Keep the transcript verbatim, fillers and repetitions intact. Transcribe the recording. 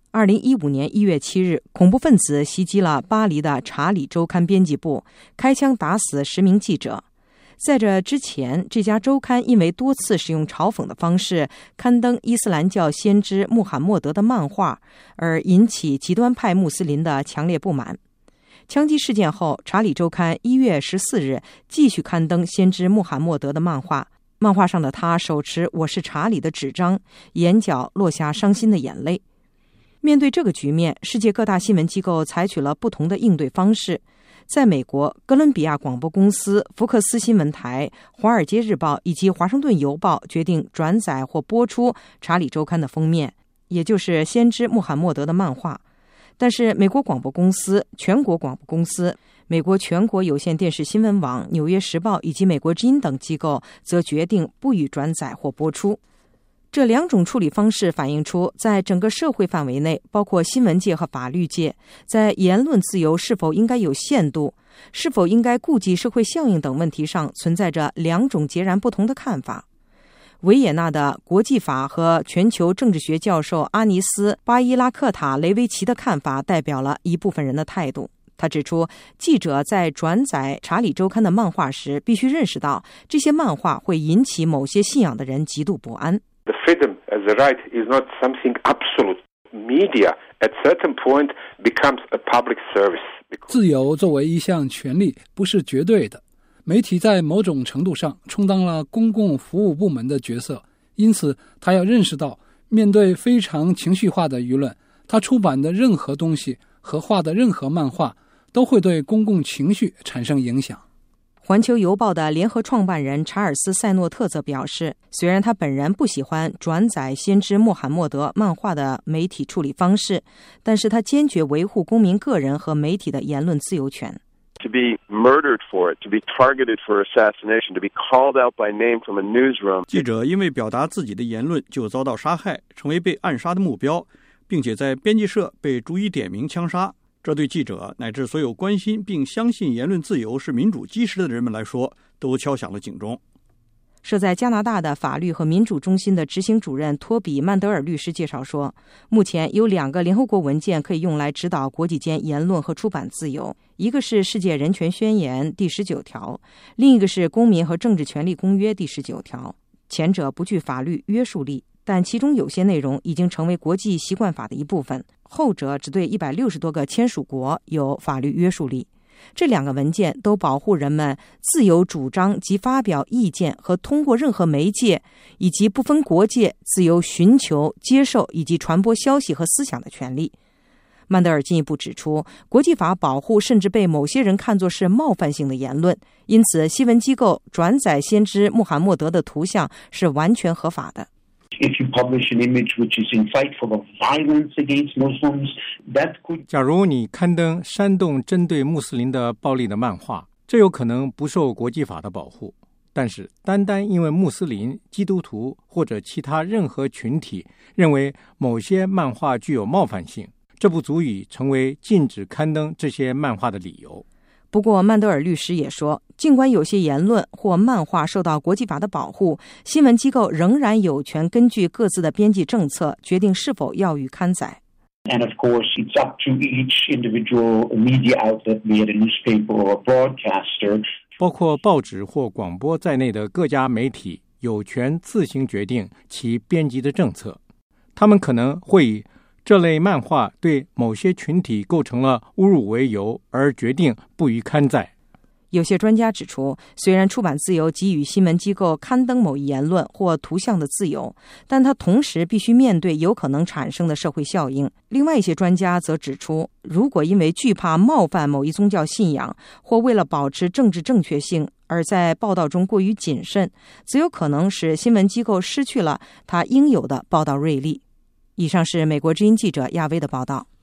二零一五年一月七日，恐怖分子袭击了巴黎的《查理周刊》编辑部，开枪打死十名记者。在这之前，这家周刊因为多次使用嘲讽的方式刊登伊斯兰教先知穆罕默德的漫画，而引起极端派穆斯林的强烈不满。枪击事件后，《查理周刊》一月十四日继续刊登先知穆罕默德的漫画，漫画上的他手持我是查理的纸张，眼角落下伤心的眼泪。面对这个局面，世界各大新闻机构采取了不同的应对方式。在美国，哥伦比亚广播公司、福克斯新闻台、华尔街日报以及华盛顿邮报决定转载或播出《查理周刊》的封面，也就是先知穆罕默德的漫画。但是美国广播公司、全国广播公司、美国全国有线电视新闻网、纽约时报以及美国之音等机构则决定不予转载或播出。这两种处理方式反映出，在整个社会范围内，包括新闻界和法律界，在言论自由是否应该有限度，是否应该顾及社会效应等问题上，存在着两种截然不同的看法。维也纳的国际法和全球政治学教授阿尼斯·巴伊拉克塔雷维奇的看法代表了一部分人的态度。他指出，记者在转载《查理周刊》的漫画时，必须认识到这些漫画会引起某些信仰的人极度不安。 The freedom as a right is not something absolute. Media at certain point becomes a public service. 自由作为一项权利不是绝对的，媒体在某种程度上充当了公共服务部门的角色，因此他要认识到，面对非常情绪化的舆论，他出版的任何东西和画的任何漫画都会对公共情绪产生影响。 环球邮报的联合创办人查尔斯·塞诺特则表示，虽然他本人不喜欢转载先知穆罕默德漫画的媒体处理方式，但是他坚决维护公民个人和媒体的言论自由权。 To be murdered for it, to be targeted for assassination, to be called out by name from a newsroom. 记者因为表达自己的言论就遭到杀害，成为被暗杀的目标，并且在编辑社被逐一点名枪杀。这对记者乃至所有关心并相信言论自由是民主基石的人们来说，都敲响了警钟。 设在加拿大的法律和民主中心的执行主任托比·曼德尔律师介绍说，目前有两个联合国文件可以用来指导国际间言论和出版自由，一个是世界人权宣言第十九条，另一个是公民和政治权利公约第十九条。前者不具法律约束力，但其中有些内容已经成为国际习惯法的一部分，后者只对一百六十多个签署国有法律约束力。这两个文件都保护人们自由主张及发表意见和通过任何媒介，以及不分国界自由寻求、接受以及传播消息和思想的权利。曼德尔进一步指出，国际法保护甚至被某些人看作是冒犯性的言论，因此新闻机构转载先知穆罕默德的图像是完全合法的。 If you publish an image which is insightful of violence against Muslims, that could... 假如你刊登煽动针对穆斯林的暴力的漫画，这有可能不受国际法的保护。但是单单因为穆斯林、基督徒或者其他任何群体认为某些漫画具有冒犯性，这不足以成为禁止刊登这些漫画的理由。 不过曼德尔律师也说，尽管有些言论或漫画受到国际法的保护，新闻机构仍然有权根据各自的编辑政策决定是否要予刊载。 And of course, it's up to each individual media outlet, be it a newspaper or a broadcaster. 包括报纸或广播在内的各家媒体有权自行决定其编辑的政策。他们可能会以这类漫画对某些群体构成了侮辱为由而决定不予刊载。 有些专家指出，虽然出版自由给予新闻机构刊登某一言论或图像的自由，但它同时必须面对有可能产生的社会效应。另外一些专家则指出，如果因为惧怕冒犯某一宗教信仰，或为了保持政治正确性而在报道中过于谨慎，则有可能使新闻机构失去了它应有的报道锐利。以上是美国之音记者亚薇的报道。